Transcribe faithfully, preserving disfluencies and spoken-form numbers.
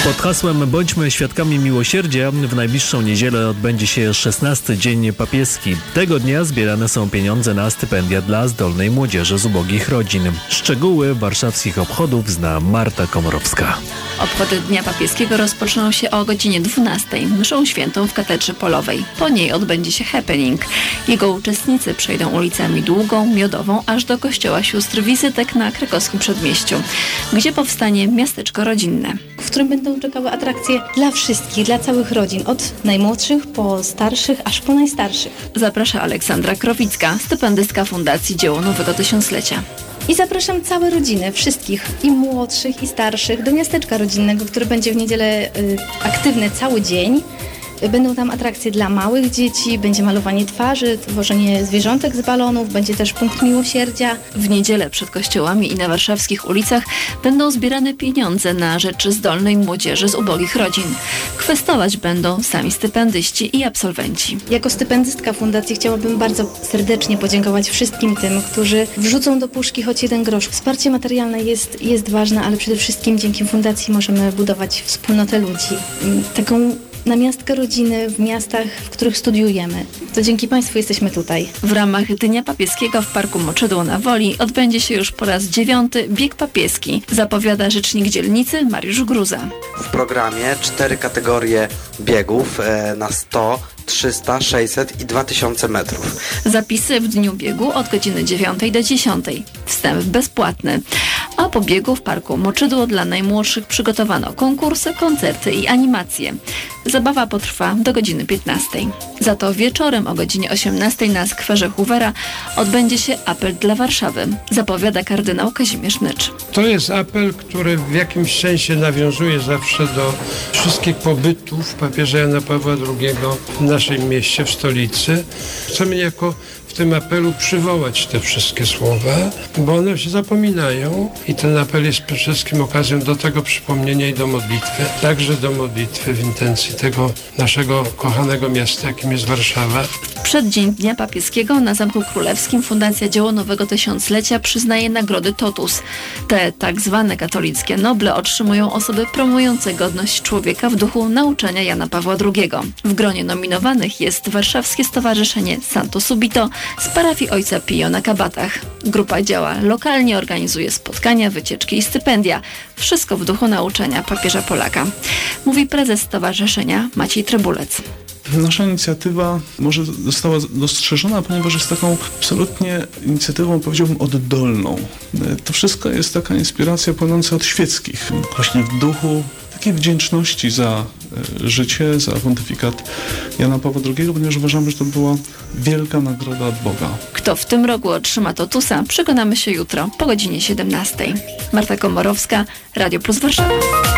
Pod hasłem Bądźmy świadkami miłosierdzia w najbliższą niedzielę odbędzie się szesnasty Dzień Papieski. Tego dnia zbierane są pieniądze na stypendia dla zdolnej młodzieży z ubogich rodzin. Szczegóły warszawskich obchodów zna Marta Komorowska. Obchody Dnia Papieskiego rozpoczną się o godzinie dwunastej mszą świętą w katedrze polowej. Po niej odbędzie się happening. Jego uczestnicy przejdą ulicami Długą, Miodową, aż do kościoła sióstr Wizytek na krakowskim przedmieściu, gdzie powstanie miasteczko rodzinne, w którym będą czekały atrakcje dla wszystkich, dla całych rodzin, od najmłodszych po starszych, aż po najstarszych. Zaprasza Aleksandra Krowicka, stypendystka Fundacji Dzieło Nowego Tysiąclecia. I zapraszam całe rodziny, wszystkich, i młodszych, i starszych, do miasteczka rodzinnego, które będzie w niedzielę y, aktywne cały dzień. Będą tam atrakcje dla małych dzieci, będzie malowanie twarzy, tworzenie zwierzątek z balonów, będzie też punkt miłosierdzia. W niedzielę przed kościołami i na warszawskich ulicach będą zbierane pieniądze na rzecz zdolnej młodzieży z ubogich rodzin. Kwestować będą sami stypendyści i absolwenci. Jako stypendystka fundacji chciałabym bardzo serdecznie podziękować wszystkim tym, którzy wrzucą do puszki choć jeden grosz. Wsparcie materialne jest, jest ważne, ale przede wszystkim dzięki fundacji możemy budować wspólnotę ludzi. Taką namiastkę rodziny w miastach, w których studiujemy. To dzięki Państwu jesteśmy tutaj. W ramach Dnia Papieskiego w Parku Moczydło na Woli odbędzie się już po raz dziewiąty bieg papieski, zapowiada rzecznik dzielnicy Mariusz Gruza. W programie cztery kategorie biegów e, na sto, trzysta, sześćset i dwa tysiące metrów. Zapisy w dniu biegu od godziny dziewiątej do dziesiątej. Wstęp bezpłatny. A po biegu w Parku Moczydło dla najmłodszych przygotowano konkursy, koncerty i animacje. Zabawa potrwa do godziny piętnastej. Za to wieczorem o godzinie osiemnastej na skwerze Hoovera odbędzie się apel dla Warszawy, zapowiada kardynał Kazimierz Nycz. To jest apel, który w jakimś sensie nawiązuje zawsze do wszystkich pobytów papieża Jana Pawła drugiego w naszym mieście, w stolicy. Chcemy niejako w tym apelu przywołać te wszystkie słowa, bo one się zapominają i ten apel jest przede wszystkim okazją do tego przypomnienia i do modlitwy, także do modlitwy w intencji tego naszego kochanego miasta, jakim jest Warszawa. W przeddzień Dnia Papieskiego na Zamku Królewskim Fundacja Dzieło Nowego Tysiąclecia przyznaje nagrody Totus. Te tak zwane katolickie noble otrzymują osoby promujące godność człowieka w duchu nauczania Jana Pawła drugiego. W gronie nominowanych jest warszawskie stowarzyszenie Santo Subito z parafii Ojca Pio na Kabatach. Grupa działa lokalnie, organizuje spotkania, wycieczki i stypendia. Wszystko w duchu nauczania papieża Polaka, mówi prezes stowarzyszenia Maciej Trybulec. Nasza inicjatywa może została dostrzeżona, ponieważ jest taką absolutnie inicjatywą, powiedziałbym, oddolną. To wszystko jest taka inspiracja płynąca od świeckich, właśnie w duchu takiej wdzięczności za życie, za pontyfikat Jana Pawła drugiego, ponieważ uważamy, że to była wielka nagroda od Boga. Kto w tym roku otrzyma Totusa, przekonamy się jutro po godzinie siedemnastej. Marta Komorowska, Radio Plus Warszawa.